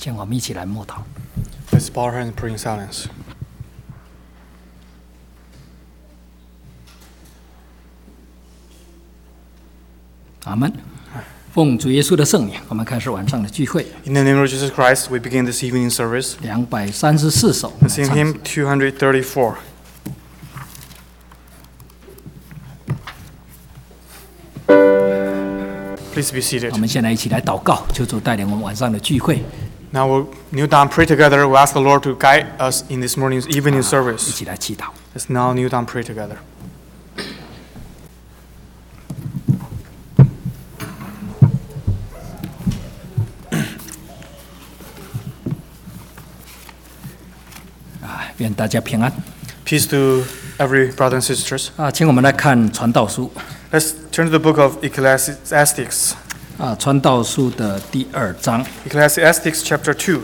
请我们一起来默祷。 Let's bow our heads and pray in silence. 阿们。奉主耶稣的圣名，我们开始晚上的聚会。 In the name of Jesus Christ, we begin this evening service. 234首。 Let's sing hymn 234. Please be seated. 我们现在一起来祷告，求主带领我们晚上的聚会。 Now we'll kneel down, pray together. We'll ask the Lord to guide us in this morning's evening 一 service. 起来祈祷。 Let's now kneel down, pray together. 愿大家平安。 Peace to every brother and sisters. 请我们来看传道书。 Let's turn to the book of Ecclesiastes. 传道书的第2章。 Ecclesiastes chapter 2.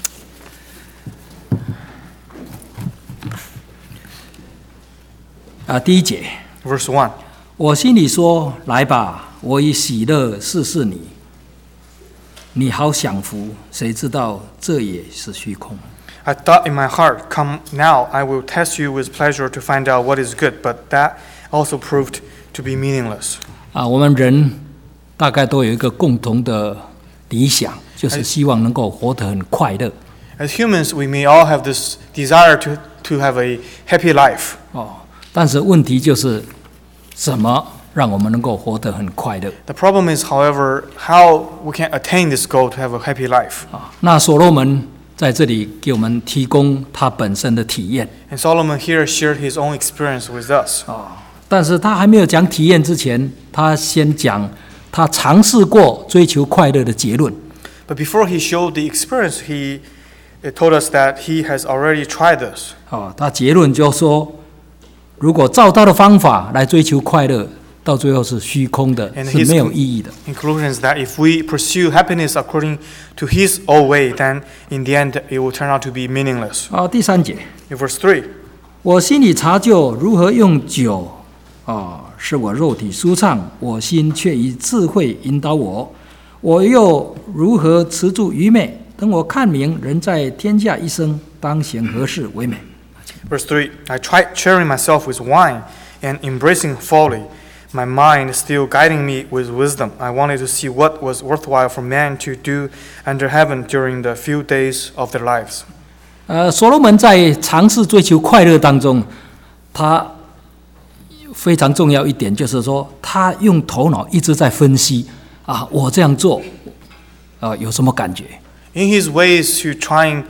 第1节。 Verse 1. 我心里说：来吧，我以喜乐试试你，你好享福。谁知道这也是虚空。 I thought in my heart, come now, I will test you with pleasure to find out what is good, but that also proved to be meaningless. 我们人大概都有一个共同的理想，就是希望能够活得很快乐。 As humans, we may all have this desire to have a happy life. 但是问题就是怎么让我们能够活得很快乐？ The problem is, however, how we can attain this goal to have a happy life. 那所罗门在这里给我们提供他本身的体验。 And Solomon here shared his own experience with us. 但是他还没有讲体验之前，他先讲他尝试过追求快乐的结论。 But before he showed the experience, he told us that he has already tried this. 他结论就说，如果照他的方法来追求快乐，到最后是虚空的， And 是没有意义的。 conclusion is that if we pursue happiness according to his own way, then in the end it will turn out to be meaningless. 第3节， In verse 3, 我心里查究如何用酒，使我肉体舒畅，我心却以智慧引导我。我又如何持住愚昧？等我看明人在天下一生，当行何事为美。 verse 3, I tried cheering myself with wine and embracing folly, my mind still guiding me with wisdom. I wanted to see what was worthwhile for man to do under heaven during the few days of their lives. 所罗门在尝试追求快乐当中，他非常重要一点就是说，他用头脑一直在分析我这样做，有什么感觉？ In his ways to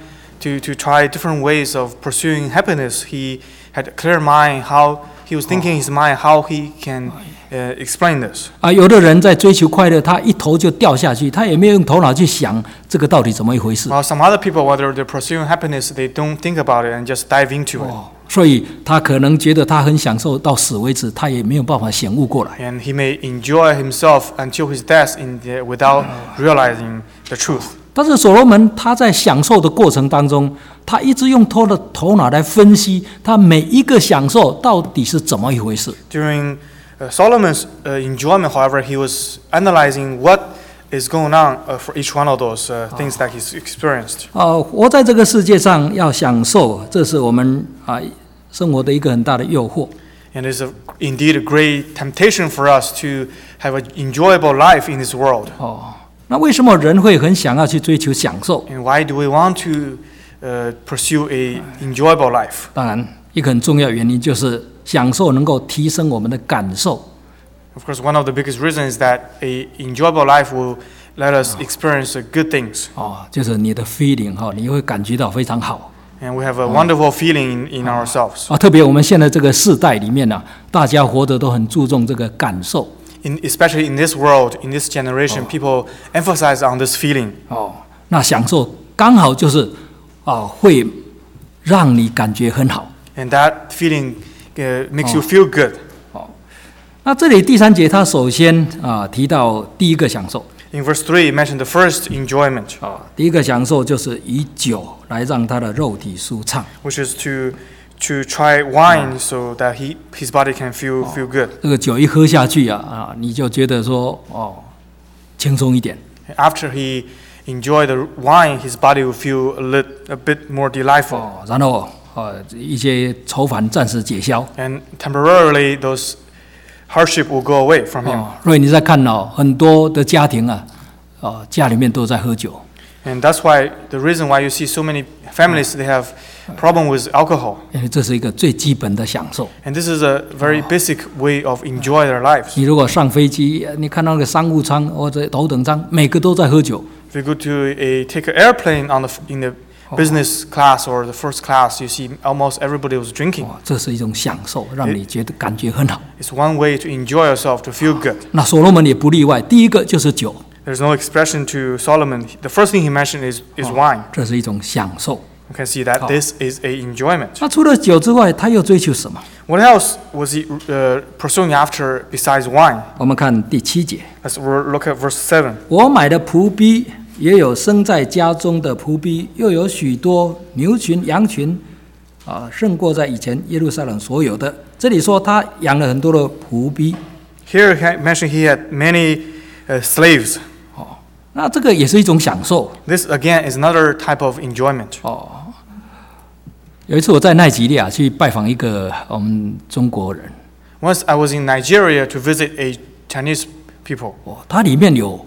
try different ways of pursuing happiness, he had a clear mind how he was thinking in his mind how he can explain this. 有的人在追求快乐，他一头就掉下去，他也没有用头脑去想这个到底怎么一回事。 While some other people, whether they're pursuing happiness, they don't think about it and just dive into it. 所以他可能觉得他很享受到死为止，他也没有办法醒悟过来。 And he may enjoy himself until his death without realizing the truth. 但是所罗门他在享受的过程当中，他一直用头脑来分析他每一个享受到底是怎么一回事。 During Solomon's enjoyment, however, he was analyzing what is going on for each one of those things that he's experienced. 活在这个世界上要享受，这是我们生活的一个很大的诱惑。 And it's indeed a great temptation for us to have an enjoyable life in this world. 那为什么人会很想要去追求享受？ And why do we want to pursue a enjoyable life? 当然，一个很重要的原因就是享受能够提升我们的感受。 Of course, one of the biggest reasons is that a enjoyable life will let us experience good things. 就是你的 feeling 你会感觉到非常好。 And we have a wonderful feeling in ourselves. 特别我们现在这个世代里面大家活得都很注重这个感受。 Especially in this world, in this generation, people emphasize on this feeling. 那享受刚好就是会让你感觉很好。 And that feeling makes you feel good. 那这里第3节他首先提到第一个享受。 In verse 3, it mentioned the first enjoyment. 第一个享受就是以酒来让他的肉体舒畅。 Which is to try wine so that his body can feel good. 这个酒一喝下去你就觉得说轻松一点。 After he enjoy the wine, his body will feel a bit more delightful. 然后一些愁烦暂时解消。 And temporarily, those hardship will go away from him. 所以你在看很多的家庭家里面都在喝酒。 And that's why the reason why you see so many families they have problem with alcohol. 因为这是一个最基本的享受。 And this is a very basic way of enjoy their lives. 你如果上飞机，你看到那个商务舱或者头等舱，每个都在喝酒。 If you go to take an airplane in the business class or the first class, you see almost everybody was drinking. 这是一种享受，让你觉得感觉很好。 It's one way to enjoy yourself, to feel good. 那所罗门也不例外，第一个就是酒。 There's no expression to Solomon. The first thing he mentioned is wine. 这是一种享受。 You can see that this is a enjoyment. 那除了酒之外，他又追求什么？ What else was he pursuing after besides wine? 我们看第7节。 Let's look at verse 7. 我买的仆婢，也有生在家中的仆婢，又有许多牛群、羊群，胜过在以前耶路撒冷所有的。这里说他养了很多的仆婢。 Here he mentioned he had many slaves. 那这个也是一种享受。 This again is another type of enjoyment. 有一次我在奈及利亚去拜访一个我们中国人。 Once I was in Nigeria to visit a Chinese people. 他里面有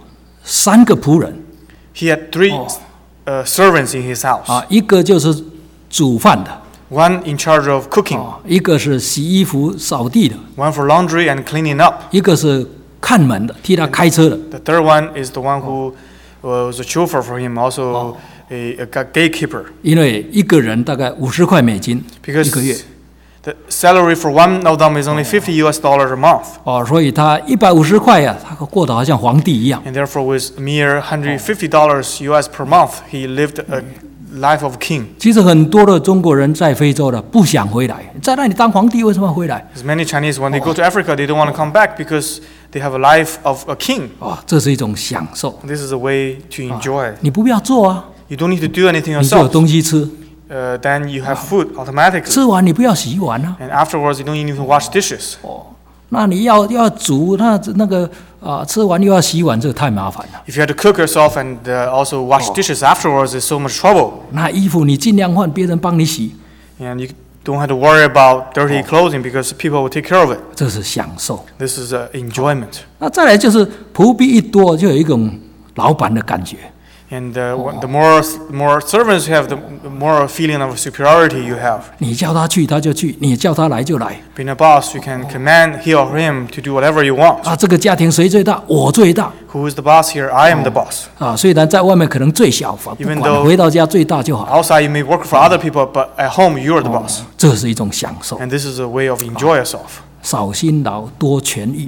3个仆人。 He had 3 servants in his house. 一个就是煮饭的。 One in charge of cooking. 一个是洗衣服、扫地的。 One for laundry and cleaning up. 一个是看门的，替他开车的。 The third one is the one who was a chauffeur for him, also a gatekeeper. 因为一个人大概50块美金一个月。 The salary for one of them is only $50 a month. 所以他150块他过得好像皇帝一样。 And therefore, with mere $150 US per month, he lived a life of king. 其实很多的中国人在非洲的不想回来，在那里当皇帝为什么要回来？ As many Chinese, when they go to Africa, they don't want to come back because they have a life of a king. 这是一种享受。 This is a way to enjoy. 你不必要做啊， You don't need to do anything 你就有 yourself. 东西吃。 Then you have food automatically. 吃完你不要洗碗啊。 And afterwards, you don't even wash dishes. 那你要煮，那个吃完又要洗碗，这个太麻烦了。 If you had to cook yourself and also wash dishes afterwards, it's so much trouble. 那衣服你尽量换，别人帮你洗。 And you don't have to worry about dirty clothing because people will take care of it. 这是享受。 This is enjoyment. 那再来就是仆婢一多，就有一种老板的感觉。 And the more servants you have, the more feeling of superiority you have. 你叫他去他就去，你叫他来就来。 Being a boss, you can command he or him to do whatever you want. 这个家庭谁最大？我最大。 Who is the boss here? I am the boss. 虽然在外面可能最小，不 Even 管 though 回到家最大就好。 Outside you may work for other people, but at home you are the boss. 这是一种享受。 And this is a way of enjoy yourself. 少辛劳，多权益。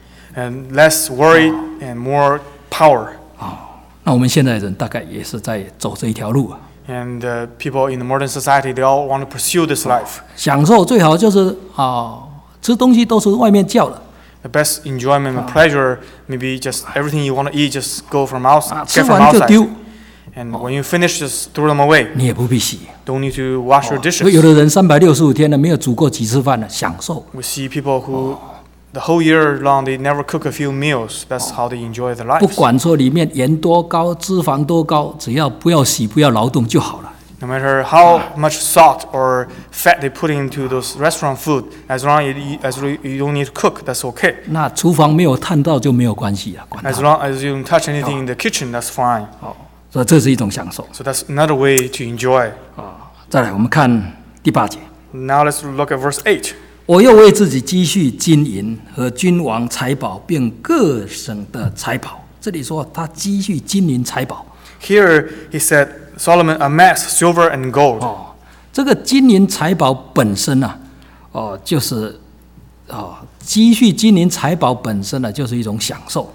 And less worry and more power. 那我们现在人大概也是在走这一条路啊。 And people in the modern society, they all want to pursue this life. 享受最好就是吃东西都是外面叫的。 The best enjoyment and pleasure, maybe just everything you want to eat, just go from outside, 吃 get from 完就 outside. 丢， And when you finish, just throw them away. 你也不必洗。 Don't need to wash your 所以有 dishes. 的人365天呢没有煮过几次饭呢，享受。 We see people who, the whole year long, they never cook a few meals. That's how they enjoy their 不 lives. 管说里面盐多高、脂肪多高，只要不要洗、不要劳动就好了。 No matter how much salt or fat they put into those restaurant food, as long as you don't need to cook, that's okay. 那厨房没有烫到就没有关系了，管 As 它。 long as you don't touch anything in the kitchen, that's fine. 所以这是一种享受。 So that's another way to enjoy. 再来，我们看第8节。 Now let's look at verse 8. 我又为自己积蓄金银和君王财宝，并各省的财宝。这里说他积蓄金银财宝。 Here he said Solomon amassed silver and gold. 这个金银财宝本身呢，就是积蓄金银财宝本身呢，就是一种享受。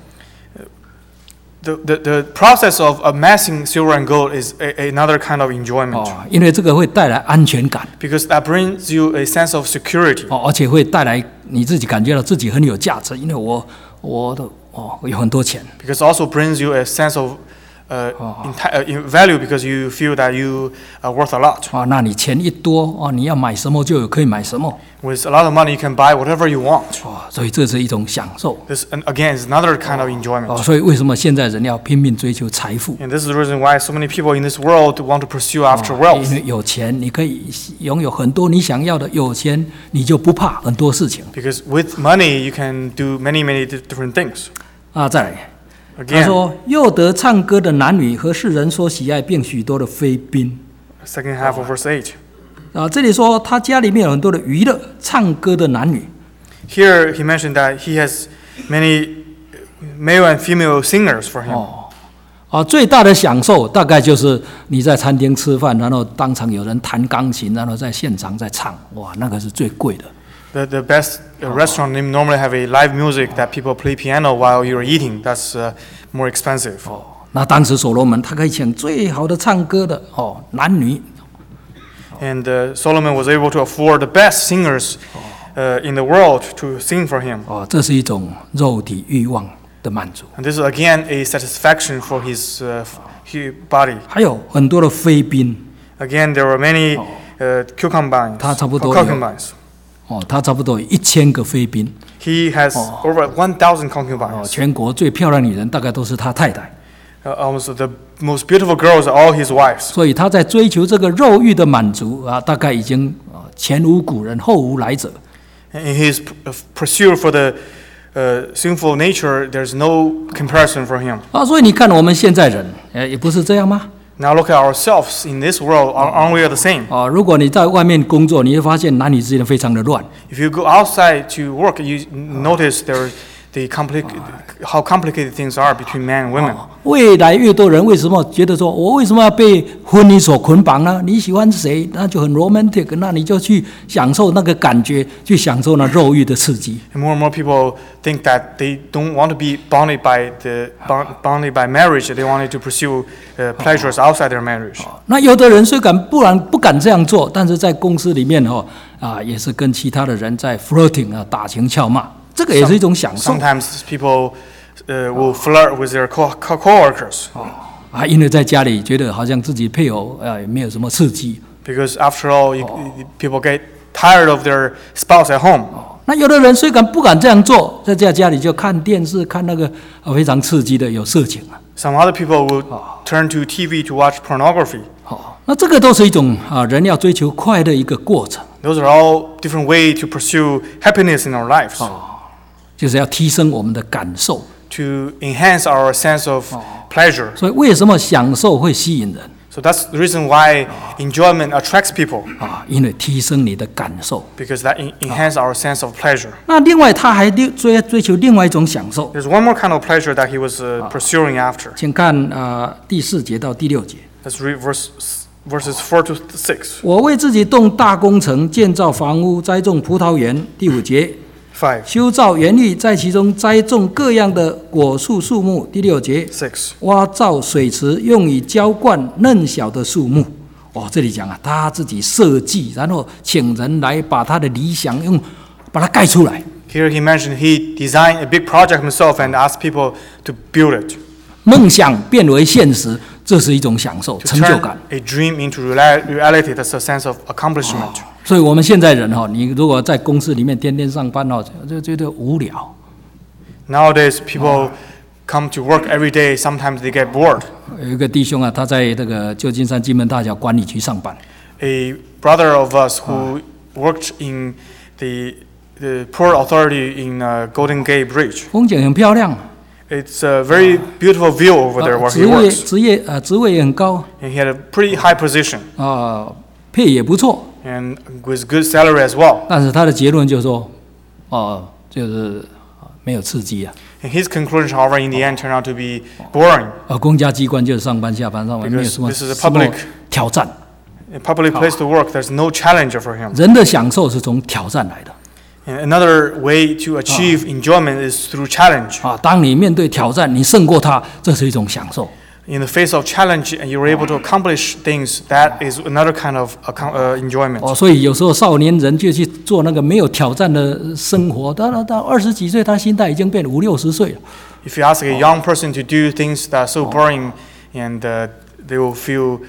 The process of amassing silver and gold is another kind of enjoyment. 因为这个会带来安全感。 Because that brings you a sense of security. 而且会带来你自己感觉到自己很有价值，因为我有很多钱。 Because it also brings you a sense of in value because you feel that you are worth a lot. 那你钱一多你要买什么就可以买什么 With a lot of money, you can buy whatever you want. 所以这是一种享受 This, again, is another kind of enjoyment. 所以为什么现在人要拼命追求财富 And this is the reason why so many people in this world want to pursue after 因 wealth. 为有钱你可以拥有很多你想要的，有钱你就不怕很多事情 Because with money, you can do many, many different things. 再来他 Again, 说又得唱歌的男女和世人所喜爱，并许多的妃宾 second half of verse 8. 这里说他家里面有很多的娱乐，唱歌的男女 Here, he mentioned that he has many male and female singers for him. 最大的享受大概就是你在餐厅吃饭，然后当场有人弹钢琴，然后在现场在唱，哇，那个是最贵的。 The best restaurant normally have a live music that people play piano while you're eating. That's more expensive. 那当时所罗门他可以请最好的唱歌的男女。 And Solomon was able to afford the best singers in the world to sing for him. 这是一种肉体欲望的满足。 And this is again a satisfaction for his body. 还有很多的妃宾。 Again, there were many concubines. 他差不多有 concubines. 他差不多有1000个妃宾。 He has over 1,000 concubines. 全国最漂亮的女人大概都是他太太。 Almost the most beautiful girls are all his wives. 所以他在追求这个肉欲的满足大概已经前无古人后无来者。 In his pursuit for the sinful nature, there's no comparison for him. 所以你看我们现在人也不是这样吗？ Now look at ourselves in this world. Aren't we the same? 如果你在外面工作，你会发现男女之间非常的乱。 If you go outside to work, you notice how complicated things are between men and women. 越来越多人为什么觉得说，我为什么要被婚姻所捆绑呢？你喜欢谁，那就很 romantic， 那你就去享受那个感觉，去享受那肉欲的刺激。 And more people think that they don't want to be bounded by marriage. They wanted to pursue pleasures outside their marriage. 那有的人虽然不敢这样做，但是在公司里面也是跟其他的人在 flirting 打情俏骂，这个也是一种享受。 Sometimes people will flirt with their coworkers. 因为在家里觉得好像自己配偶没有什么刺激。 Because after all, people get tired of their spouse at home. 那有的人虽然不敢这样做，在家里就看电视，看那个非常刺激的有色情。 Some other people will turn to TV to watch pornography. 那这个都是一种人要追求快乐一个过程。 Those are all different ways to pursue happiness in our lives. 就是要提升我们的感受。 To enhance our sense of pleasure. 所以为什么享受会吸引人？ So that's the reason why enjoyment attracts people. 因为提升你的感受。 Because that enhances our sense of pleasure. 那另外他还追求另外一种享受。 There's one more kind of pleasure that he was pursuing after. 请看第4节到第6节。 Let's read verses 4 to 6. 我为自己动大工程，建造房屋，栽种葡萄园。第5节。 5. 修造园域，在其中栽种各样的果树树木。第6节。 6. 挖造水池，用以浇灌嫩小的树木。这里讲他自己设计，然后请人来把他的理想把它盖出来。 Here he mentioned he designed a big project himself and asked people to build it. 梦想变为现实，这是一种享受、 To 成就 turn 感。 a dream into reality, that's a sense of accomplishment. 所以我们现在人你如果在公司里面天天上班就觉得无聊。 Nowadays, people come to work every day. Sometimes they get bored. 有一个弟兄他在这个旧金山金门大桥管理局上班。 A brother of us who worked in the port authority in Golden Gate Bridge. 风景很漂亮。 It's a very beautiful view over there where he works. 职位也很高。 And he had a pretty high position. 配也不错。 And with good salary as well. 但是他的结论就是说，就是没有刺激啊。 And his conclusion, however, in the end turned out to be boring. 公家机关就是上班下班，没有什么 This is a public 挑战。 A public place to work, there's no challenge for him. 人的享受是从挑战来的。 And another way to achieve enjoyment is through challenge. 当你面对挑战，你胜过它，这是一种享受。 In the face of challenge, and you're able to accomplish things, that is another kind of enjoyment. 所以有时候少年人就去做那个没有挑战的生活，到20几岁，他心态已经变50、60岁了。 If you ask a young person to do things that are so boring and they will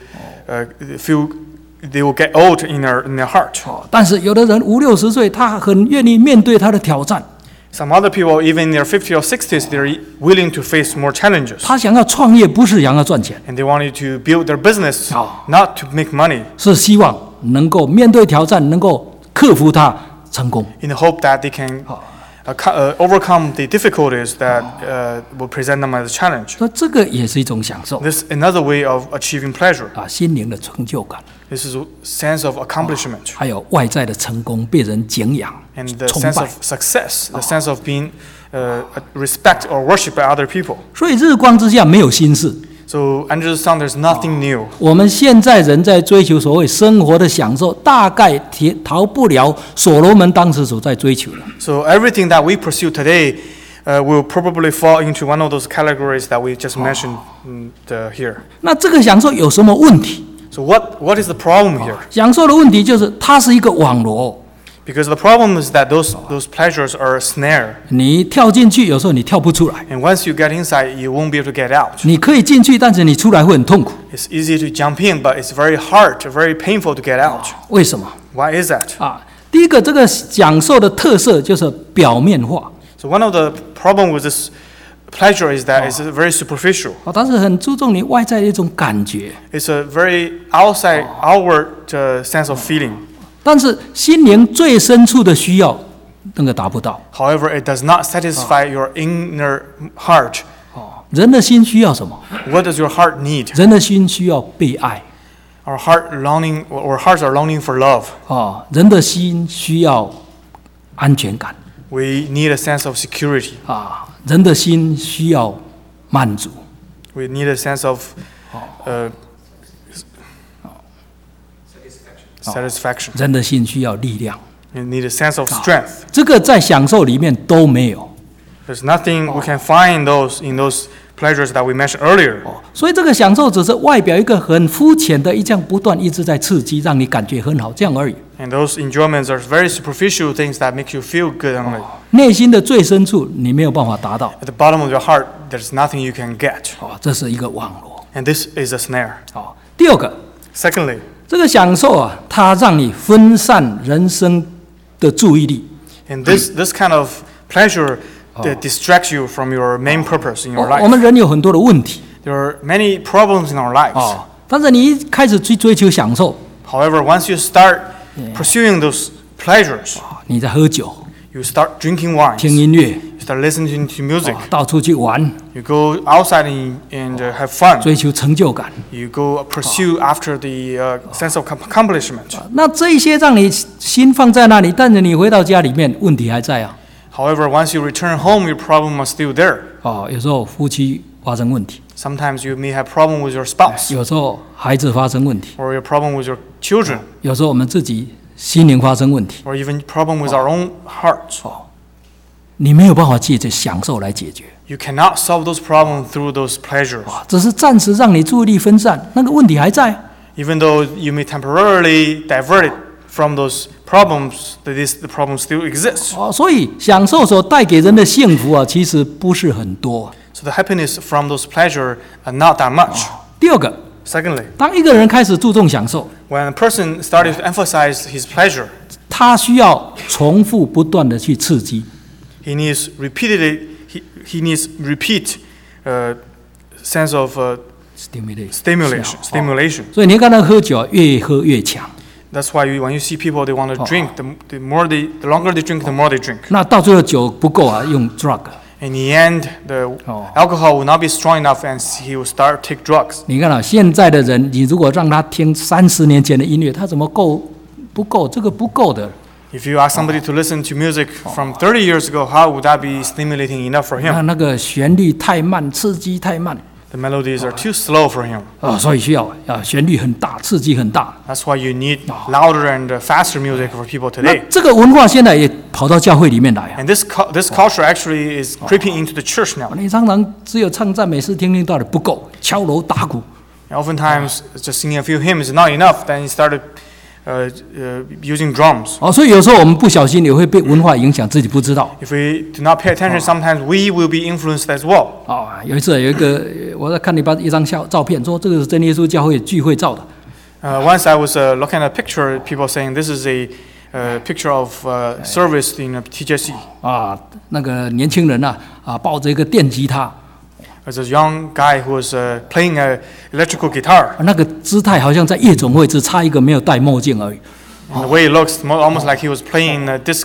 they will get old in their heart. 但是有的人50-60岁，他很愿意面对他的挑战， Some other people, even in their 50s or 60s, they're willing to face more challenges. 他想要创业，不是想要赚钱， And they wanted to build their business, not to make money, 是希望能够面对挑战，能够克服它，成功。 in the hope that they can overcome the difficulties that will present them as a challenge. 所以这个也是一种享受 This is another way of achieving pleasure. 啊，心灵的成就感， This is a sense of accomplishment 还有外在的成功，被人敬仰、 and the 崇 sense 拜 of。success, the sense of being respect or worshipped by other people. 所以日光之下没有新事。 So under the sun, there's nothing new. 我们现在人在追求所谓生活的享受，大概逃不了所罗门当时所在追求的。 So everything that we pursue today will probably fall into one of those categories that we just mentioned here. 那这个享受有什么问题？ So what is the problem here? 享受的问题就是它是一个网罗， Because the problem is that those pleasures are a snare. 你跳进去，有时候你跳不出来。 And once you get inside, you won't be able to get out. 你可以进去，但是你出来会很痛苦。 It's easy to jump in, but it's very hard, very painful to get out. 为什么？ Why is that? 啊，第一个，这个享受的特色就是表面化， So one of the problem with this pleasure is that it's very superficial. 它是很注重你外在的一种感觉， It's a very outward sense of feeling. 但是心灵最深处的需要，那个达不到。 However, it does not satisfy your inner heart. 人的心需要什么？ What does your heart need? 人的心需要被爱 Our hearts are longing for love. 啊，人的心需要安全感 We need a sense of security. 啊，人的心需要满足 We need a sense of satisfaction. 人的心需要力量。 You need a sense of strength. 这个在享受里面都没有， There's nothing we can find in those pleasures that we mentioned earlier. 所以这个享受只是外表一个很肤浅的这样不断一直在刺激，让你感觉很好，这样而已。 And those enjoyments are very superficial things that make you feel good only. 内心的最深处你没有办法达到 At the bottom of your heart, there's nothing you can get. 这是一个网络 And this is a snare. 第二个， Secondly, 这个享受啊，它让你分散人生的注意力。 and this kind of pleasure that distracts you from your main purpose in your 我们 life. 人有很多的问题 There are many problems in our lives. 但是你一开始去追求享受， However, once you start pursuing those pleasures, 你在喝酒、 you start drinking wine, 听音乐、 you start listening to music, 到处去玩， you go outside and have fun, 追求成就感。 you go pursue after the sense of accomplishment. 那这一些让你心放在那里，但是你回到家里面，问题还在啊。 However, once you return home, your problem is still there. 有时候夫妻发生问题， Sometimes you may have problem with your spouse, 有时候孩子发生问题， or your problem with your children, 有时候我们自己心灵发生问题， or even problem with our own hearts. 你没有办法借着享受来解决， You cannot solve those problems through those pleasures. 只是暂时让你注意力分散，那个问题还在啊。 Even though you may temporarily divert it from those problems, the problem still exists. 所以享受所带给人的幸福啊，其实不是很多。 So the happiness from those pleasure are not that much. 第二个， Secondly, 当一个人开始注重享受， when a person started to emphasize his pleasure, 他需要重复不断的去刺激， he needs repeat sense of stimulation. 所以你看他喝酒越喝越强， That's why when you see people, they want to drink. The longer they drink, the more they drink. 那到最后酒不够啊，用 drug。 In the end, the alcohol will not be strong enough, and he will start to take drugs. 你看现在的人，你如果让他听30年前的音乐，他怎么不够？这个不够的。 If you ask somebody to listen to music from 30 years ago, how would that be stimulating enough for him? 那个旋律太慢，刺激太慢。 The melodies are too slow for him. 所以需要旋律很大，刺激很大。 That's why you need louder and faster music for people 那 today. 这个文化现在也跑到教会里面来啊。 And this culture actually is creeping into the church now. 你常常只有唱赞美诗听到的不够，敲锣打鼓。 And oftentimes, just singing a few hymns is not enough. Then you started using drums. 所以有时候我们不小心也会被文化影响，自己不知道。 If we do not pay attention, sometimes we will be influenced as well. 有一次有一个我在看一张照片，说这个是真耶稣教会聚会照的。 Once I was looking at a picture, people saying this is a picture of service in TJC. 那个年轻人抱着一个电吉他。 There's a young guy who was playing an electrical guitar. 那个姿态好像在夜总会，只差一个没有戴墨镜而已。 And the way it looks, almost like he was playing a disc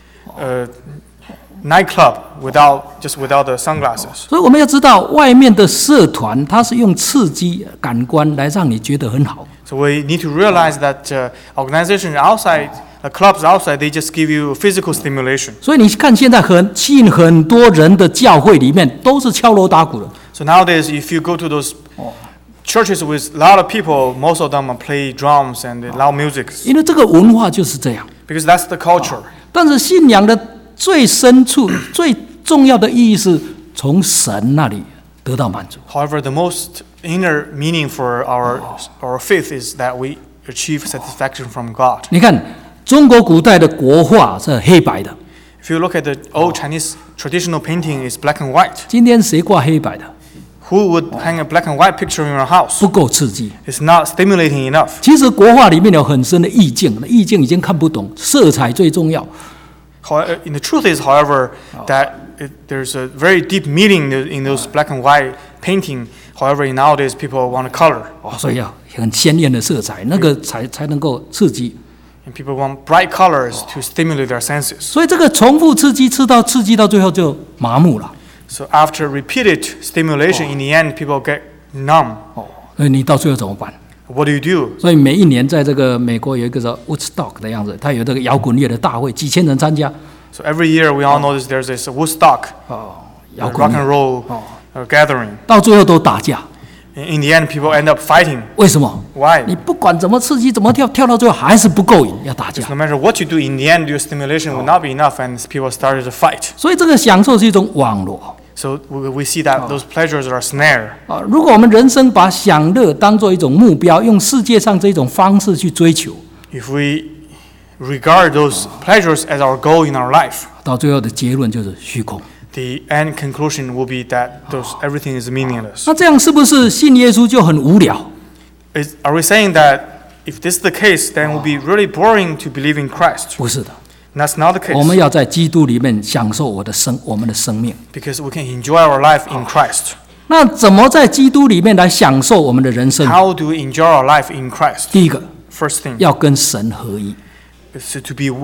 nightclub without the sunglasses. 所以我们要知道，外面的社团它是用刺激感官来让你觉得很好。 So we need to realize that organizations outside, clubs outside, they just give you physical stimulation. 所以你看，现在吸引很多人的教会里面都是敲锣打鼓的。 So nowadays, if you go to those churches with a lot of people, most of them play drums and loud music. 因为这个文化就是这样。 Because that's the culture. 但是信仰的最深处、最重要的意义是从神那里得到满足。 However, the most inner meaning for our faith is that we achieve satisfaction from God. 你看，中国古代的国画是黑白的。 If you look at the old Chinese traditional painting, it's black and white. 今天谁挂黑白的？ Who would hang a black and white picture in your house? 不够刺激。 It's not stimulating enough. 其实国画里面有很深的意境，意境已经看不懂，色彩最重要。 The truth is, however, that there's a very deep meaning in those black and white painting. However, nowadays people want a color. 所以要很鲜艳的色彩，那个才能够刺激。 And people want bright colors to stimulate their senses. 所以这个重复刺激到最后就麻木了。 So after repeated stimulation, in the end, people get numb. 所以你到最后怎么办？ What do you do? 所以每一年在这个美国有一个叫 Woodstock 的样子，它有这个摇滚乐的大会，几千人参加。 So every year we all know there's this Woodstock, 摇 rock 滚 and 乐 roll gathering. 到最后都打架。 In the end, people end up fighting. 为什么？ Why? 你不管怎么刺激，怎么跳到最后还是不够瘾，要打架 No。matter what you do, in the end, your stimulation will not be enough, and people started to fight. 所以这个享受是一种网络。 So we see that those pleasures are a snare. 如果我们人生把享乐当做一种目标，用世界上这种方式去追求， If we regard those pleasures as our goal in our life, 到最后的结论就是虚空。 the end conclusion will be that everything is meaningless. 那这样是不是信耶稣就很无聊？ Are we saying that if this is the case, then it will be really boring to believe in Christ? 不是的， And that's not the 我们 case. 要在基督里面享受我们的生命。 Because we can enjoy our life in Christ. 那怎么在基督里面来享受我们的人生？ How do we enjoy our life in Christ? 第一个， First thing 要跟神合一。 is to be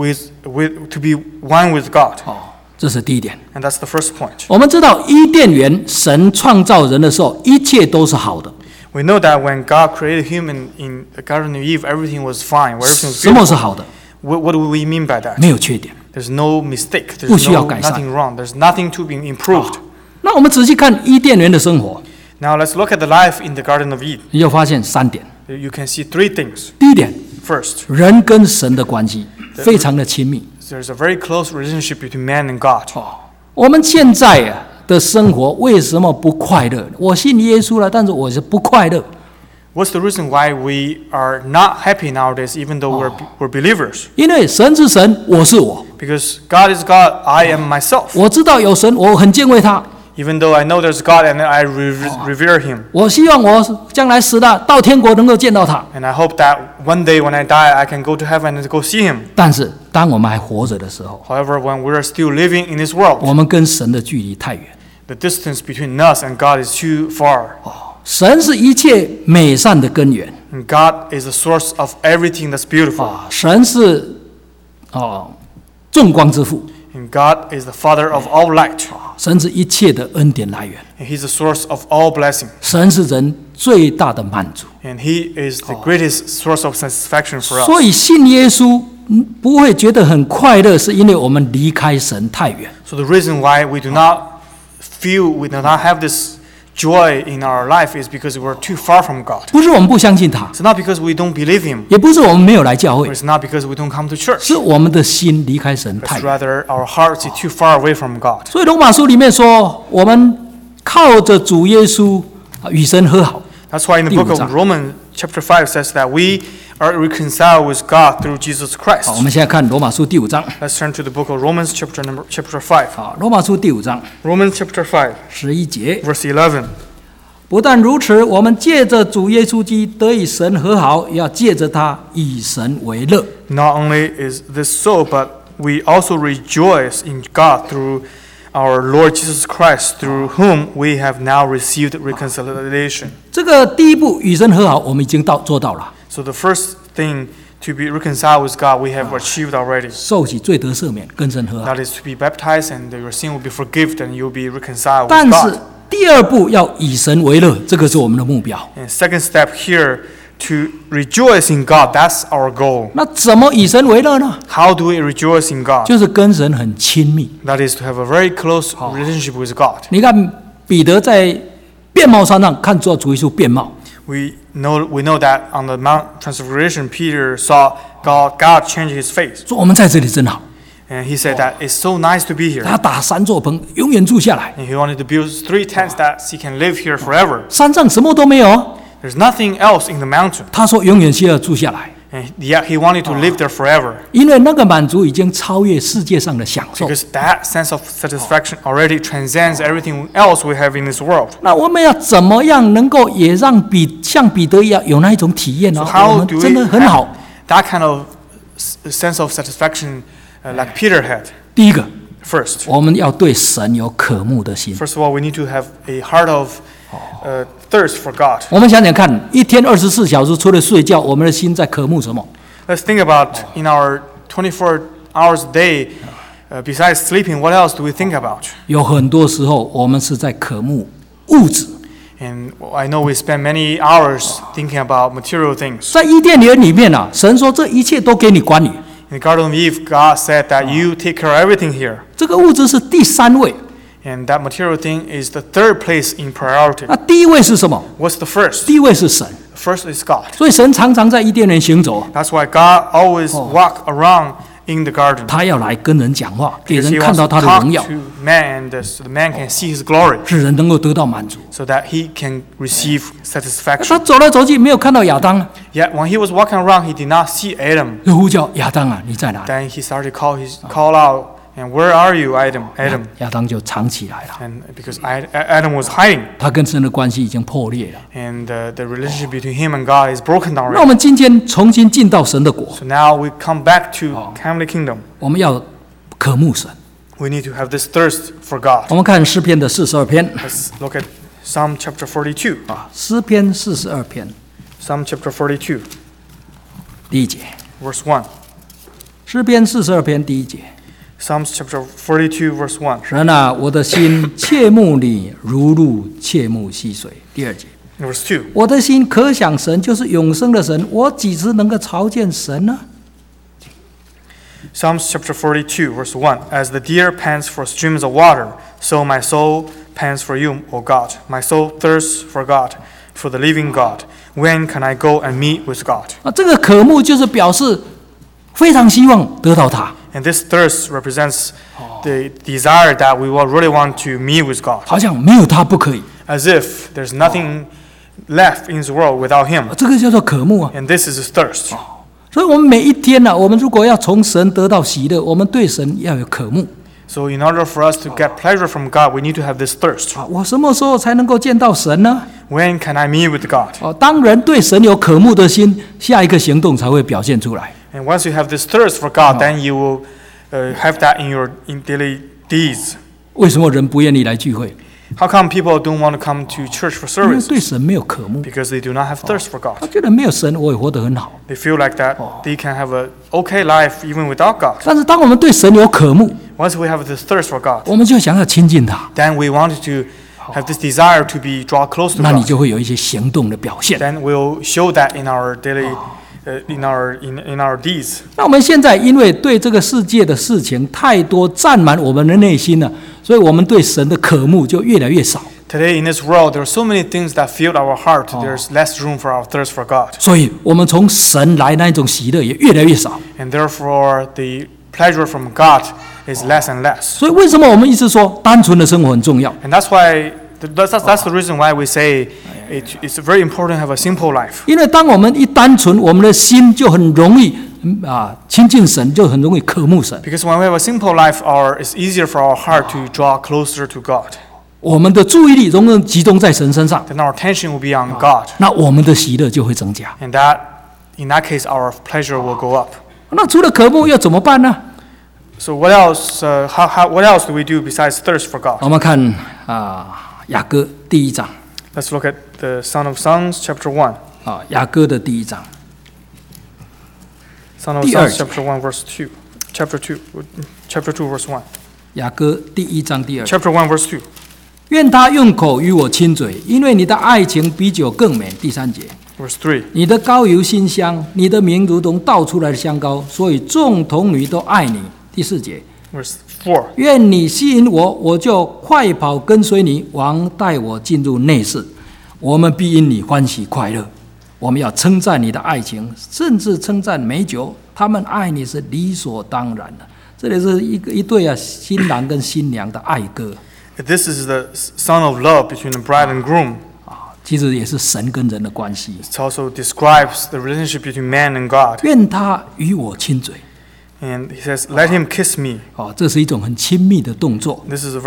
one with God. 这是第一点。 And that's the first point. 我们知道伊甸园神创造人的时候，一切都是好的。 We know that when God created human in the Garden of Eve, everything was fine. Everything was 什么是 beautiful. 好的？ What do we mean by that? 没有缺点。 There's no mistake. 不 There's 需要改善。 nothing wrong. There's nothing to be improved. 那我们仔细看伊甸园的生活， Now let's look at the life in the Garden of Eden. 你就发现3点。 You can see three things. 第一点， First, 人跟神的关系非常的亲密。 there's a very close relationship between man and God. 我们现在的生活为什么不快乐？我信耶稣了，但是我是不快乐。 What's the reason why we are not happy nowadays, even though we're believers? 因为神是神，我是我。 Because God is God, I am myself. 我知道有神，我很敬畏他。 Even though I know there's God and I revere Him. 我希望我将来死了到天国能够见到他。 And I hope that one day when I die, I can go to heaven and go see Him. 但是当我们还活着的时候， However, when we're still living in this world, 我们跟神的距离太远。 the distance between us and God is too far. 神是一切美善的根源。 And God is the source of everything that's beautiful. 神是众光之父。 And God is the Father of all light. 神是一切的恩典来源。 And He's the source of all blessing. 神是人最大的满足。 And He is the greatest source of satisfaction for us. 所以信耶稣不会觉得很快乐，是因为我们离开神太远。 So the reason why we do not have this joy in our life is because we're too far from God. 不是我们不相信他， It's not because we don't believe Him. 也不是我们没有来教 Or 会， it's not because we don't come to church. 是我们的心离开神 It's 太远。 rather our hearts are too far away from God. 所以罗马书里面说，我们靠着主耶稣与神和好。 That's why in the book of 第五章。 Romans, chapter 5 says that we are reconciled with God through Jesus 好，我 Christ. 们现在看罗马书第5章。 Let's turn to the book of Romans chapter 5. 好，罗马书第5章 Romans chapter 5, 11节。 verse 11. 不但如此，我们借着主耶稣基督得与神和好，要借着他以神为乐。 Not only is this so, but we also rejoice in God through our Lord Jesus Christ, through whom we have now received reconciliation. 这个第一步与神和好，我们已经做到了， So the first thing to be reconciled with God, we have achieved already. 受洗罪得赦免，跟神和好。 That is to be baptized, and your sin will be forgiven, and you'll be reconciled 但 with 是 God. 第二步要以神为乐，这个是我们的目标。 And second step here, to rejoice in God, that's our goal. 那怎么以神为乐呢？ How do we rejoice in God? 就是跟神很亲密。 That is to have a very close relationship with God. 你看彼得在变貌山上看到主耶稣变貌， We know that on the Mount Transfiguration, Peter saw God change his face. 说我们在这里真好。 And he said that it's so nice to be here. 他打3座棚，永远住下来。 And he wanted to build 3 tents that he can live here forever. 山上什么都没有啊， There's nothing else in the mountain. 他说永远需要住下来， And yet he wanted to live there forever. 因为那个满足已经超越世界上的享受。 Because that sense of satisfaction already transcends everything else we have in this world. 那我们要怎么样能够也让像彼得一样有那一种体验呢？ So 我 how 们 do 真 we 的很 have 好。 that kind of sense of satisfaction like Peter had? 第一个， First, 我们要对神有渴慕的心。 first of all, we need to have a heart of thirst for God. 我们想想看，一天24小时除了睡觉，我们的心在渴慕什么？ Let's think about in our 24 hours a day, besides sleeping, what else do we think about? 有很多时候，我们是在渴慕物质。 And I know we spend many hours thinking about material things. 在伊甸园里面啊，神说这一切都给你管理， In the Garden of Eve, God said that you take care of everything here. 这个物质是第3位， And that material thing is the third place in priority. 那第一位是什么？ What's the first? 第一位是神， First is God. 所以神常常在伊甸园行走， That's why God always walk around in the garden. 他要来跟人讲话，给 Because 人 he 看 wants 到 to 他的 talk 荣耀， to man, so the man can see his glory, 使人能够得到满足。 so that he can receive 他 satisfaction. 走来走去，没有看到亚当， Yet when he was walking around, he did not see Adam. 就呼叫亚当啊，你在哪里？ Then he started call out, and where are you, Adam? Adam. 亚当就藏起来了， And because Adam was hiding, 他跟神的关系已经破裂了。 and the relationship between him and God is broken down 那我 already. 们今天重新进到神的国， So now we come back to heavenly kingdom. 我们要渴慕神。 We need to have this thirst for God. 我们看诗篇的42篇 Let's look at Psalm chapter 42. 啊，诗篇42篇 Psalm chapter 42, 第1节， verse 1. 诗篇42篇第1节， Psalms chapter 42, verse 1. 神啊，我的心切慕你，如入切慕溪水。第2节， Verse 2. 我的心可想神，就是永生的神，我几时能够朝见神呢？ Psalms chapter 42, verse 1. As the deer pants for streams of water, so my soul pants for you, O God. My soul thirsts for God, for the living God. When can I go and meet with God? 啊，这个渴慕就是表示非常希望得到他， And this thirst represents the desire that we will really want to meet with God. 好像没有他不可以。 As if there's nothing left in this world without Him. 啊这个叫做渴慕啊。 And this is His thirst. 所以，我们每一天呢、我们如果要从神得到喜乐，我们对神要有渴慕 So in order for us to get pleasure from God, we need to have this thirst. 啊。我什么时候才能够见到神呢？ When can I meet with God? 哦，当人对神有渴慕的心，下一个行动才会表现出来。 And once you have this thirst for God, then you will have that in your daily deeds. 为什么人不愿意来聚会？ How come people don't want to come to church for 因为 service? 对神没有渴慕， Because they do not have thirst for 他 God. 觉得没有神，我也活得很好。 They feel like that they can have a okay life even without God. 但是，当我们对神有渴慕， Once we have this thirst for God, 我们就想要亲近他， then we want to have this desire to be draw close to 那你 God. 就会有一些行动的表现。 Then we'll show that in our daily, in our deeds. 那我们现在因为对这个世界的事情太多占满我们的内心了，所以我们对神的渴慕就越来越少。 Today in this world, there are so many things that fill our heart. There's less room for our thirst for God. 所以我们从神来那一种喜乐也越来越少。 And therefore, the pleasure from God is less and less. 所以为什么我们一直说单纯的生活很重要？ And that's why That's the reason why we say it's very important to have a simple life. 因为当我们一单纯，我们的心就很容易亲近神，就很容易渴慕神。 Because when we have a simple life, it's easier for our heart to draw closer to God. 我们的注意力容易集中在神身上， Then our attention will be on God. 那我们的喜乐就会增加。 And in that case, our pleasure will go up. 那除了渴慕要怎么办呢？ So what else? What else do we do besides thirst for God? 我们看雅歌第1章 Let's look at the Son of Songs, chapter 1. 雅歌的第1章 Son of 第二 Songs, 节。 chapter 1, verse 2. Chapter 2, verse 1. 雅歌第1章第2节。 Chapter 1, verse 2. 愿他用口与我亲嘴，因为你的爱情比酒更美。第3节。 Verse 3. 你的膏油馨香，你的名如同倒出来的香膏，所以众童女都爱你。第4节。 Verse 4. 愿你吸引我，我就快跑跟随你。王带我进入内室，我们必因你欢喜快乐。我们要称赞你的爱情，甚至称赞美酒。他们爱你是理所当然的。这里是一对新郎跟新娘的爱歌。 This is the song of love between the bride and groom. 其实也是神跟人的关系。 It also describes the relationship between man and God. 愿他与我亲嘴。 And he says, "Let him kiss me." 这是一种很亲密的动作。 This is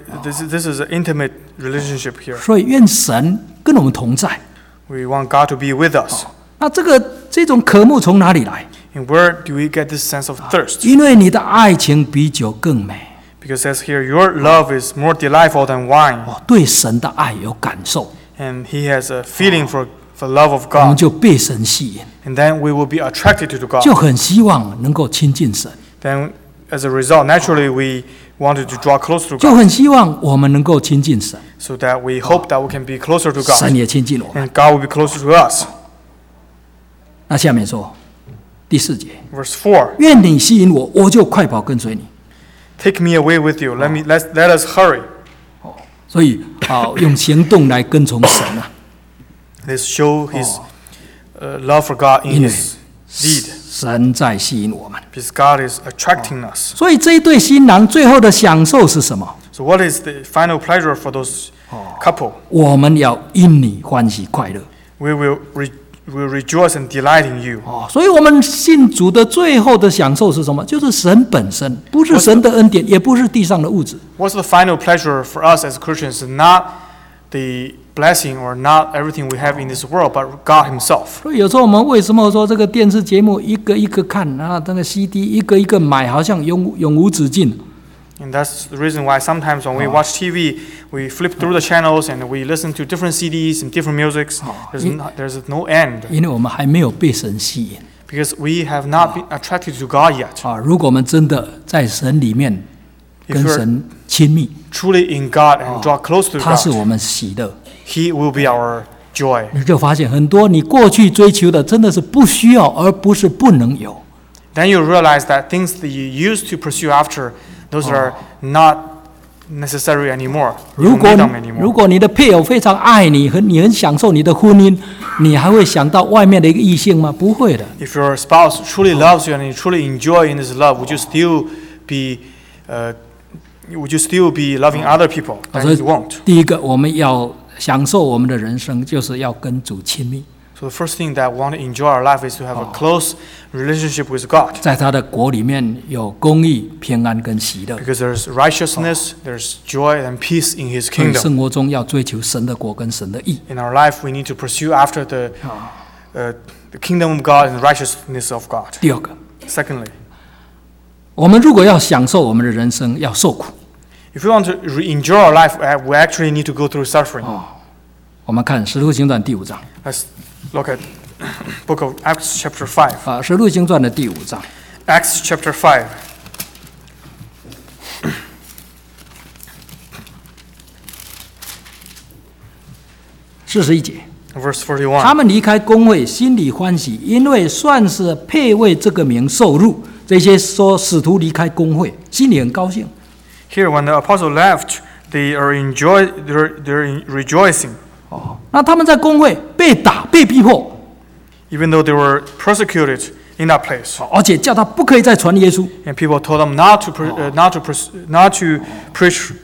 an intimate relationship here. 所以愿神跟我们同在。 We want God to be with us. 那这种渴慕从哪里来？ And where do we get this sense of thirst? 因为你的爱情比酒更美。 Because it says here, your love is more delightful than wine. 对神的爱有感受， And he has a feeling for love of 我们 God. 就被神吸引， And then we will be attracted to 就 God. 很希望能够亲近神， Then as a result, naturally we wanted to draw close to 就 God. 很希望我们能够亲近神， So that we hope that we can be closer to 神 God. 也亲近我们。 And God will be closer to us. 那下面说第4节， Verse 4. 愿你吸引我，我就快跑跟随你。 Take me away with you. Let us hurry. 所以用行动来跟从神啊， Let's show his love for God in 因为 his deed. 神在吸引我们。 Because God is attracting us. 所以这一对新郎最后的享受是什么？ So what is the final pleasure for those couple? 我们要因你欢喜快乐。 We will rejoice and delight in you. 所以我们信主的最后的享受是什么？就是神本身，不是神的恩典，也不是地上的物质。 What's the final pleasure for us as Christians? Not the blessing or not everything we have in this world, but God himself. 所以有时候我们为什么说这个电视节目一个一个看啊，那个 CD 一个一个买，好像永无止境。 And that's the reason why sometimes when we watch TV, we flip through the channels and we listen to different CDs and different musics. There's no end. 因为我们还没有被神吸引 Because we have not been attracted to God yet. 如果我们真的在神里面 If 跟 you're 神亲密， truly in God and draw close to 他是 God, 我们喜乐。 He will be our joy. 你就发现很多你过去追求的真的是不需要，而不是不能有。 Then you realize that things that you used to pursue after, those are not necessary anymore. You 如 don't 果 need them 如 anymore. 果你的配偶非常爱你，你很享受你的婚姻，你还会想到外面的一个异性吗？不会的。 If your spouse truly loves you and you truly enjoy in His love, would you still be loving other people? 所 Then 以 you won't. 第一个，我们要享受我们的人生，就是要跟主亲密， So the first thing that we want to enjoy our life is to have a close relationship with God. 在他的国里面有公义、平安跟喜乐。 Because there's righteousness, there's joy and peace in His 所以 kingdom. 生活中要追求神的国跟神的义。 In our life, we need to pursue after the kingdom of God and the righteousness of God. 第二个， Secondly, 我们如果要享受我们的人生，要受苦。 if we want to enjoy our life, we actually need to go through suffering. 我们看《使徒行传》第5章 Let's look at book of Acts chapter 5. 《使徒行传》的第5章 Acts chapter 5. 41节。 Verse 他 41. 们离开公会，心里欢喜，因为算是配为这个名受辱。这些说使徒离开公会，心里很高兴。 Here, when the apostle left, they're rejoicing. 那他们在公会被打、被逼迫， Even though they were persecuted in that place. 而且叫他不可以再传耶稣。 And people told them not to preach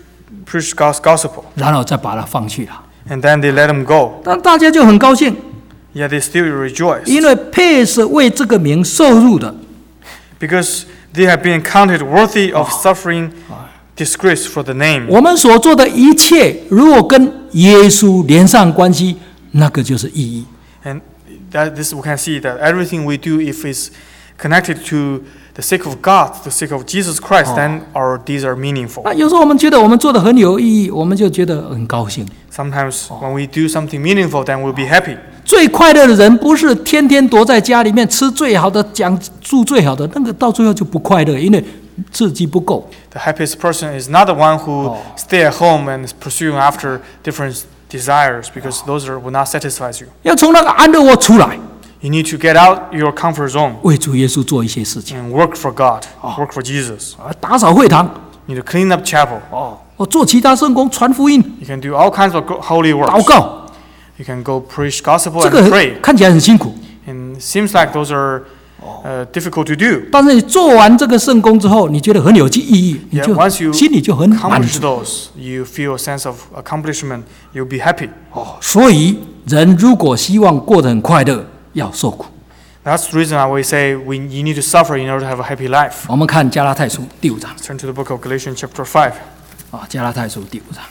preach God's gospel, 然后再把他放去了。 and then they let him go. 但大家就很高兴， Yet they still rejoice 因为配是为这个名受辱的。 because they have been counted worthy of suffering disgrace for the name. 我们所做的一切，如果跟耶稣连上关系，那个就是意义。 And this we can see that everything we do, if it's connected to the sake of God, the sake of Jesus Christ, then our deeds are meaningful. 那有时候我们觉得我们做的很有意义，我们就觉得很高兴。 Sometimes when we do something meaningful, then we'll be happy. 最快乐的人不是天天躲在家里面吃最好的、住最好的，那个到最后就不快乐，因为刺激不够。 The happiest person is not the one who stay at home and is pursuing after different desires, because those will not satisfy you. 要从那个安乐窝出来， You need to get out your comfort zone 为主耶稣做一些事情。 and work for God, work for Jesus. 打扫会堂， You need to clean up chapel. 做其他圣工，传福音， You can do all kinds of holy 祷 works. 告。 You can go preach gospel 这 and 个 pray. 看起来很辛苦， And it seems like those are difficult to do. 但是你做完这个圣工之后，你觉得很有意义，你 Yet 就 once you 心里就很满 accomplish 足。 those, you feel a sense of accomplishment. You'll be happy. 所以人如果希望过得很快乐，要受苦。 That's the reason I always say you need to suffer in order to have a happy life. 我们看加拉太书第5章 Turn to the book of Galatians chapter 5. 加拉太书第5章。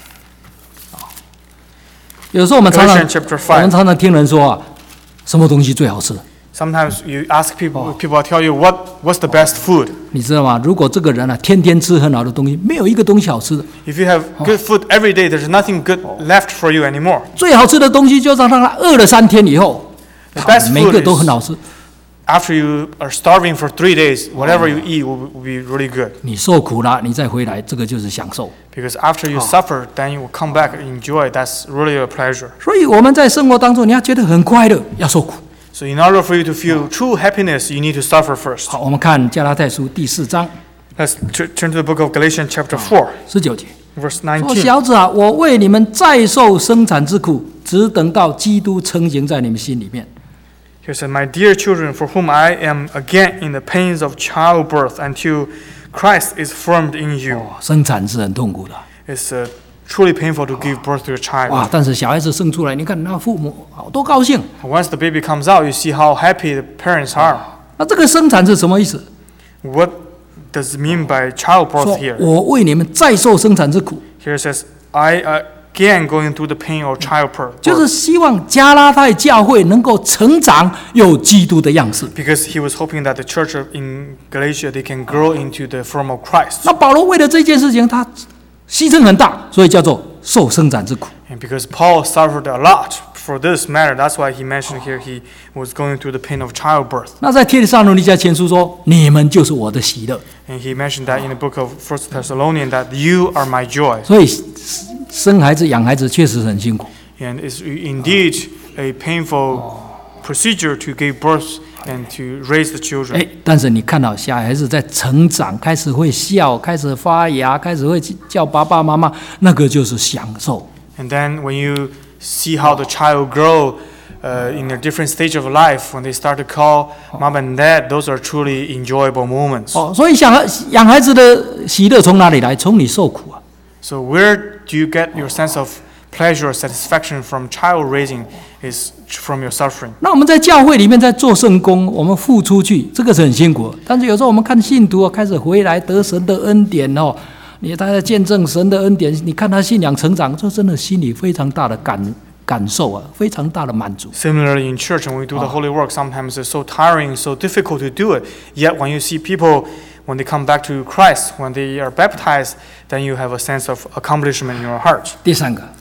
有时候我们常 Galatians chapter 5. 我们常常听人说什么东西最好吃？ Sometimes you ask people, people will tell you what's the best food. 你知道吗？如果这个人天天吃很好的东西，没有一个东西好吃的。 If you have good food every day, there's nothing good left for you anymore. 最好吃的东西，就让他饿了3天以后， The best 每个 food 都很好吃。 After you are starving for 3 days, whatever you eat will be really good. 你受苦了，你再回来，这个就是享受。 Because after you suffer, then you will come back and enjoy. That's really a pleasure. 所以我们在生活当中，你要觉得很快乐，要受苦。 So in order for you to feel true happiness, you need to suffer first. 好，我们看加拉太书第4章 Let's turn to the book of Galatians chapter 4, 19节。 verse 说 19. 小子啊，我为你们再受生产之苦，只等到基督成形在你们心里面。 He said, My dear children, for whom I am again in the pains of childbirth until Christ is formed in you. 生产是很痛苦的， It's truly painful to give birth to a child. 哇！但是小孩子生出来，你看那父母好多高兴。 Once the baby comes out, you see how happy the parents are. 那这个生产是什么意思？ What does it mean by 说 childbirth here? 我为你们再受生产之苦， Here it says, I again going through the pain of childbirth. 就是希望加拉太教会能够成长，有基督的样式。 Because he was hoping that the church in Galatia, they can grow into the form of Christ. 那保罗为了这件事情，他牺牲很大，所以叫做受生产之苦。 And because Paul suffered a lot for this matter, that's why he mentioned here he was going through the pain of childbirth. 那在帖撒罗尼迦前书说：“你们就是我的喜乐。 And he mentioned that in the book of 1 Thessalonians that you are my joy. ” 所以生孩子、养孩子确实很辛苦。 And it's indeed a painful procedure to give birth and to raise the children. 但是你看到小孩子在成长，开始会笑，开始发芽，开始会叫爸爸妈妈，那个就是享受。 And then when you see how the child grow in their different stage of life, when they start to call mom and dad, those are truly enjoyable moments. 所以养孩子的喜乐从哪里来？从你受苦啊！ So where do you get your sense of pleasure or satisfaction from child raising is from your suffering. 那我们在教会里面在做圣工，我们付出去，这个是很辛苦。但是有时候我们看信徒开始回来得神的恩典他在见证神的恩典，你看他信仰成长，这真的心里非常大的感受啊，非常大的满足。 Similarly, in church, when we do the holy work, sometimes it's so tiring, so difficult to do it. Yet, when you see people, when they come back to Christ, when they are baptized, then you have a sense of accomplishment in your heart. 第三个，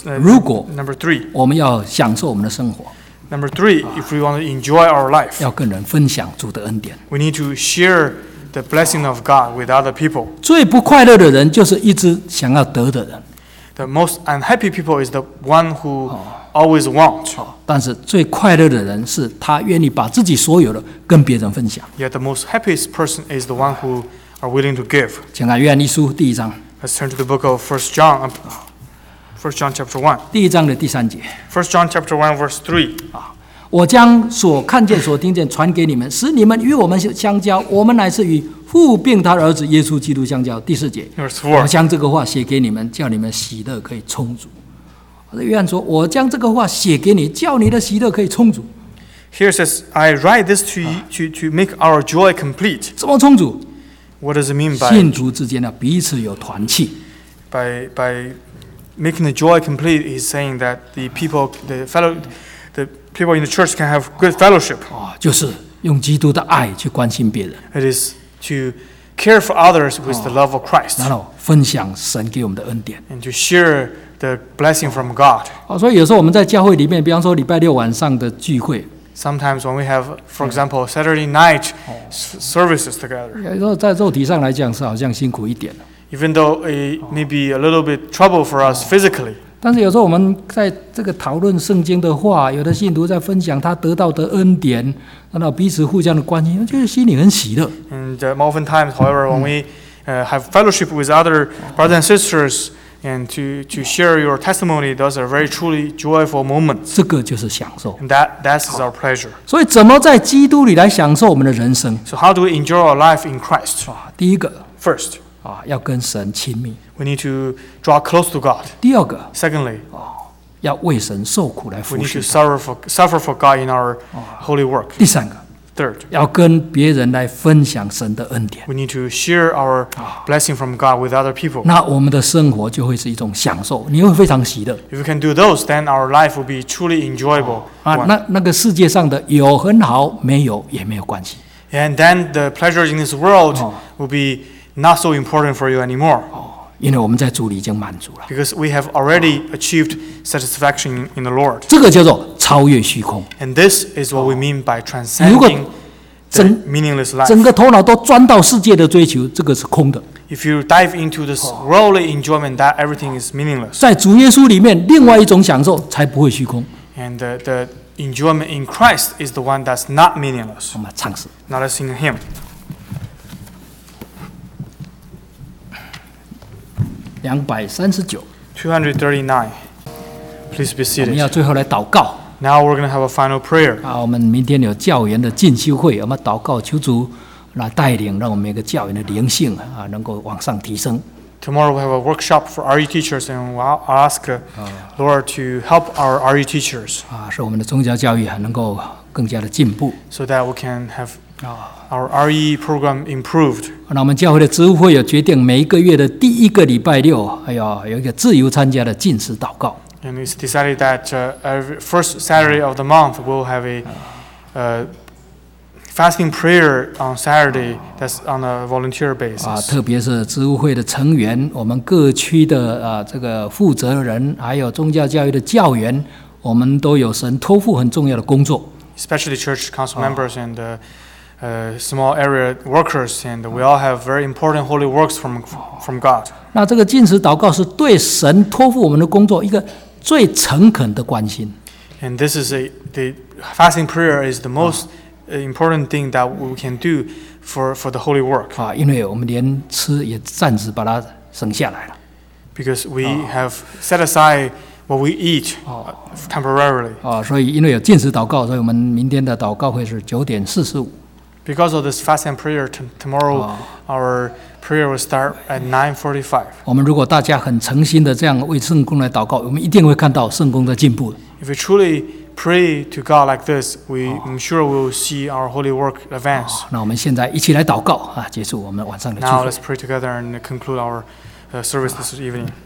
Number 3. 我们要享受我们的生活， Number 3, if we want to enjoy our life, 要跟人分享主的恩典。 we need to share the blessing of God with other people. 最不快乐的人，就是一直想要得的人。 The most unhappy people is the one who always want. 但是最快乐的人是他愿意把自己所有的跟别人分享。 Yet the most happiest person is the one who are willing to give. 请看约翰一书第1章， Let's turn to the book of 1 John chapter 1. 第1章的第3节。 1 John chapter 1 verse 3. 我将所看见、所听见传给你们，使你们与我们相交。我们乃是与父并他的儿子耶稣基督相交。第4节， Verse 我 4. 将这个话写给你们，叫你们喜乐可以充足。约翰说：“我将这个话写给你，叫你的喜乐可以充足。 Here it says, I write this to you to make our joy complete. 怎么充足？ What does it mean 信徒之间呢，彼此有团契。 by making the joy complete? He's saying that the people in the church can have good fellowship. 就是用基督的爱去关心别人， It is to care for others with the love of Christ 然后分享神给我们的恩典。 and to share the blessing from God. 所以有时候我们在教会里面，比方说礼拜6晚上的聚会， Sometimes when we have, for example, Saturday night services together, 有时候在肉体上来讲是好像辛苦一点， even though it may be a little bit trouble for us physically, 但是有时候我们在这个讨论圣经的话，有的信徒在分享他得到的恩典，然后彼此互相的关心，就是心里很喜乐。 and oftentimes, however, when we have fellowship with other brothers and sisters and to share your testimony, those are very truly joyful moments. 这个就是享受。 And that is our pleasure. 所以怎么在基督里来享受我们的人生？ So how do we enjoy our life in Christ? 第一个 First, 要跟神亲密； we need to draw close to God. 第二个 Secondly, 要为神受苦来 we 服 need to 侍他； suffer for God in our holy work. 第三个 Third, 要跟别人来分享神的恩典。 we need to share our blessing from God with other people. 那我们的生活就会是一种享受，你会非常喜乐 If we can do those, then our life will be truly enjoyable. 那个世界上的有很好，没有也没有关系。 And then the pleasures in this world will be not so important for you anymore, 因为我们在主里已经满足了。 because we have already achieved satisfaction in the Lord. 这个叫做超越虚空。 And this is what we mean by 如果 transcending the meaningless 整 life. 个头脑都钻到世界的追求，这个是空的。 If you dive into this worldly enjoyment, that everything is meaningless. 在主耶稣里面，另外一种享受才不会虚空。 And the enjoyment in Christ is the one that's not meaningless. 我们唱诗。 Now let's sing a hymn. 239， 239. Please be 我们要 seated. 最后来祷告。 Now we're going to have a final prayer. 我们明天有教员的进修会，我们祷告求主来带领，让我们每个教员的灵性能够往上提升。 Tomorrow we'll have a workshop for RE teachers, and I'll ask Lord to help our RE teachers 使我们的宗教教育能够更加的进步。 so that we can have our RE program improved. 那我们教会的职务会有决定，每一个月的第一个礼拜六，有一个自由参加的禁食祷告。 And it's decided that every first Saturday of the month we'll have a fasting prayer on Saturday that's on a volunteer basis. 特别是职务会的成员，我们各区的这个负责人，还有宗教教育的教员，我们都有神托付很重要的工作。 Especially church council members and small area workers, and we all have very important holy works from God. 那这个禁食祷告是对神托付我们的工作一个最诚恳的关心。 And this is the fasting prayer is the most important thing that we can do for the holy work. 因为我们连吃也暂时把它省下来了。 Because we have set aside what we eat temporarily. 所以因为有禁食祷告，所以我们明天的祷告会是9:45。 Because of this fast and prayer, tomorrow our prayer will start at 9:45. 我们如果大家很诚心的这样为圣工来祷告，我们一定会看到圣工的进步。 If we truly pray to God like this, I'm sure we will see our holy work advance. 那我们现在一起来祷告结束我们晚上的聚 Now 会。 let's pray together and conclude our service this evening.